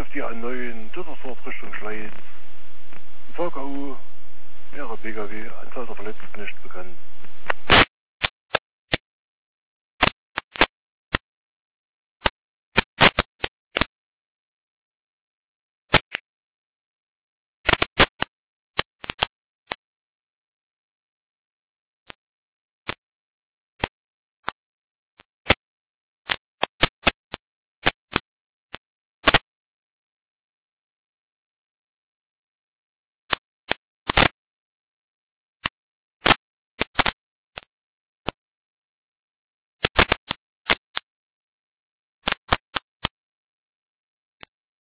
die A9 Düsseldorf Richtung Schleiz. VKU, mehrere Pkw, Anzahl der Verletzten nicht bekannt.